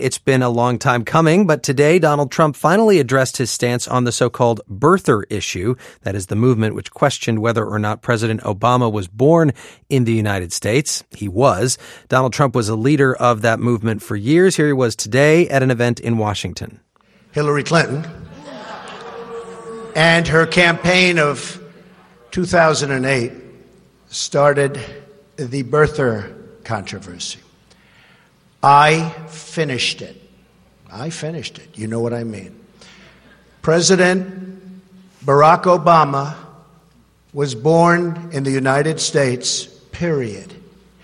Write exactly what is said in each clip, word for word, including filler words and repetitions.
It's been a long time coming, but today Donald Trump finally addressed his stance on the so-called birther issue. That is the movement which questioned whether or not President Obama was born in the United States. He was. Donald Trump was a leader of that movement for years. Here he was today at an event in Washington. Hillary Clinton and her campaign of two thousand eight started the birther controversy. I finished it. I finished it. You know what I mean. President Barack Obama was born in the United States, period.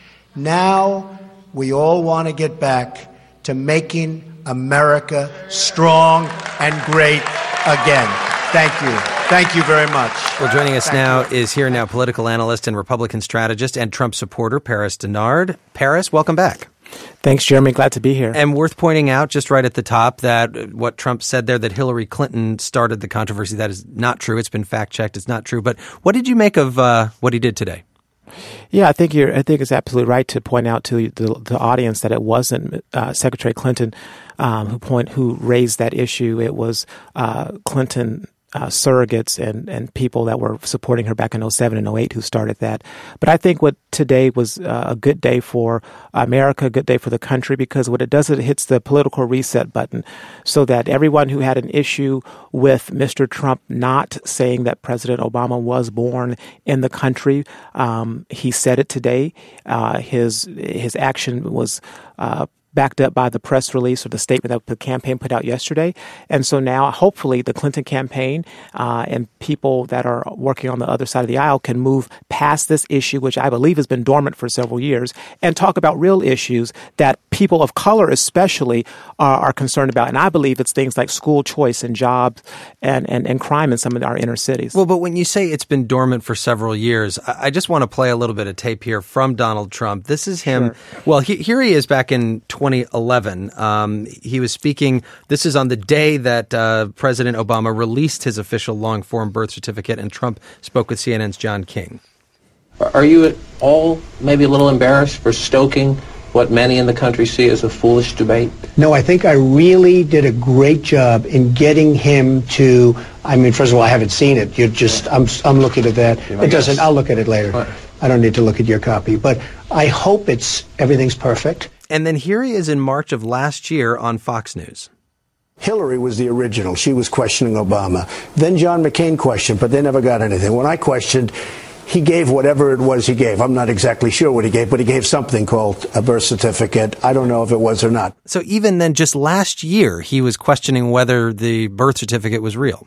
Now we all want to get back to making America strong and great again. Thank you. Thank you very much. Well, joining us Thank now you. is here now political analyst and Republican strategist and Trump supporter, Paris Dennard. Paris, welcome back. Thanks, Jeremy. Glad to be here. And worth pointing out just right at the top that what Trump said there, that Hillary Clinton started the controversy, that is not true. It's been fact-checked. It's not true. But what did you make of uh, what he did today? Yeah, I think you're. I think it's absolutely right to point out to the, the audience that it wasn't uh, Secretary Clinton um, who point who raised that issue. It was uh, Clinton Uh, surrogates and, and people that were supporting her back in oh seven and oh eight who started that. But I think what today was uh, a good day for America, a good day for the country, because what it does is it hits the political reset button so that everyone who had an issue with Mister Trump not saying that President Obama was born in the country, um, he said it today. Uh, his his action was uh, backed up by the press release or the statement that the campaign put out yesterday. And so now, hopefully, the Clinton campaign uh, and people that are working on the other side of the aisle can move past this issue, which I believe has been dormant for several years, and talk about real issues that people of color especially are, are concerned about. And I believe it's things like school choice and jobs and, and, and crime in some of our inner cities. Well, but when you say it's been dormant for several years, I, I just want to play a little bit of tape here from Donald Trump. This is him. Sure. Well, he, here he is back in twenty eleven. Um, he was speaking. This is on the day that uh, President Obama released his official long-form birth certificate, and Trump spoke with C N N's John King. Are you at all maybe a little embarrassed for stoking what many in the country see as a foolish debate? No, I think I really did a great job in getting him to, I mean, first of all, I haven't seen it. You're just, yeah. I'm, I'm looking at that. It doesn't, I'll look at it later. Right. I don't need to look at your copy, but I hope it's, everything's perfect. And then here he is in March of last year on Fox News. Hillary was the original. She was questioning Obama. Then John McCain questioned, but they never got anything. When I questioned, he gave whatever it was he gave. I'm not exactly sure what he gave, but he gave something called a birth certificate. I don't know if it was or not. So even then, just last year, he was questioning whether the birth certificate was real.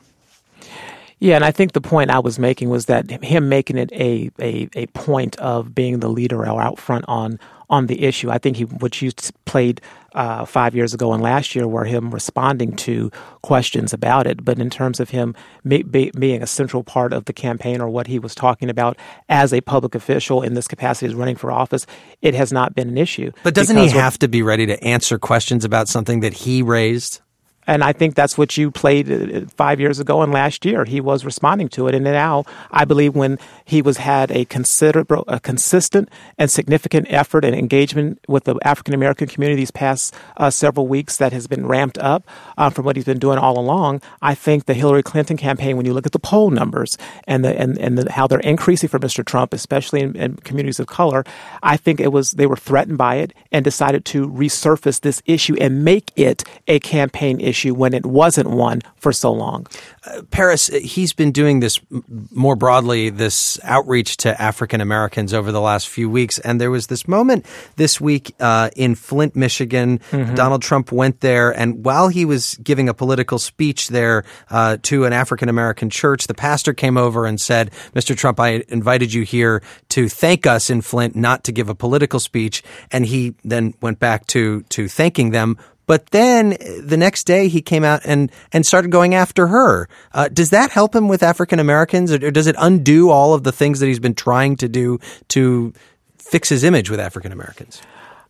Yeah, and I think the point I was making was that him making it a a, a point of being the leader or out front on on the issue. I think he, what you played uh, five years ago and last year, were him responding to questions about it. But in terms of him be, be, being a central part of the campaign or what he was talking about as a public official in this capacity as running for office, it has not been an issue. But doesn't he have to be ready to answer questions about something that he raised? And I think that's what you played five years ago and last year. He was responding to it. And now, I believe when he was had a considerable, a consistent and significant effort and engagement with the African-American community these past uh, several weeks that has been ramped up uh, from what he's been doing all along, I think the Hillary Clinton campaign, when you look at the poll numbers and the, and, and the, how they're increasing for Mister Trump, especially in, in communities of color, I think it was they were threatened by it and decided to resurface this issue and make it a campaign issue when it wasn't one for so long. Uh, Paris, he's been doing this more broadly, this outreach to African Americans over the last few weeks. And there was this moment this week uh, in Flint, Michigan. Mm-hmm. Donald Trump went there. And while he was giving a political speech there uh, to an African American church, the pastor came over and said, Mister Trump, I invited you here to thank us in Flint, not to give a political speech. And he then went back to, to thanking them. But then the next day he came out and, and started going after her. Uh, does that help him with African Americans, or, or does it undo all of the things that he's been trying to do to fix his image with African Americans?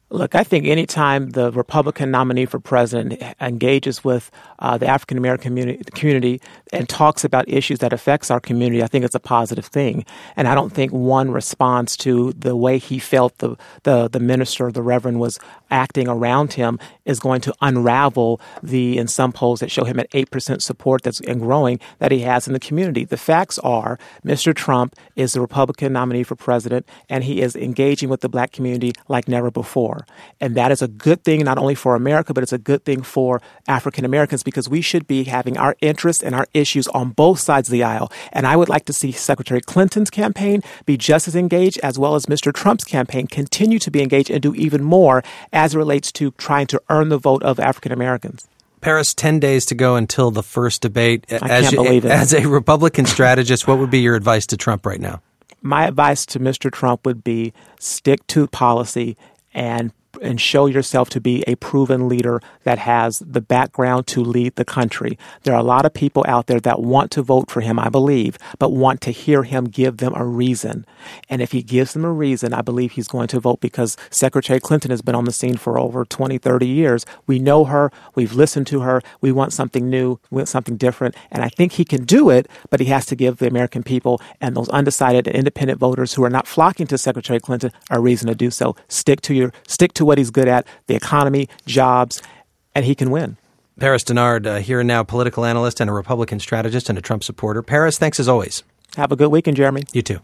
Look, I think anytime the Republican nominee for president engages with uh, the African American community, community and talks about issues that affects our community, I think it's a positive thing. And I don't think one response to the way he felt the the, the minister, the Reverend, was acting around him is going to unravel the, in some polls that show him at eight percent support that's and growing, that he has in the community. The facts are Mister Trump is the Republican nominee for president, and he is engaging with the black community like never before. And that is a good thing, not only for America, but it's a good thing for African Americans, because we should be having our interests and our issues on both sides of the aisle. And I would like to see Secretary Clinton's campaign be just as engaged, as well as Mister Trump's campaign continue to be engaged and do even more as it relates to trying to earn the vote of African Americans. Paris, ten days to go until the first debate. I as can't believe it. As a Republican strategist, what would be your advice to Trump right now? My advice to Mister Trump would be stick to policy and and show yourself to be a proven leader that has the background to lead the country. There are a lot of people out there that want to vote for him, I believe, but want to hear him give them a reason. And if he gives them a reason, I believe he's going to vote, because Secretary Clinton has been on the scene for over twenty, thirty years. We know her. We've listened to her. We want something new. We want something different. And I think he can do it, but he has to give the American people and those undecided and independent voters who are not flocking to Secretary Clinton a reason to do so. Stick to your, stick to what he's good at, the economy, jobs, and he can win. Paris Dennard, uh, here and now political analyst and a Republican strategist and a Trump supporter. Paris, thanks as always. Have a good weekend, Jeremy. You too.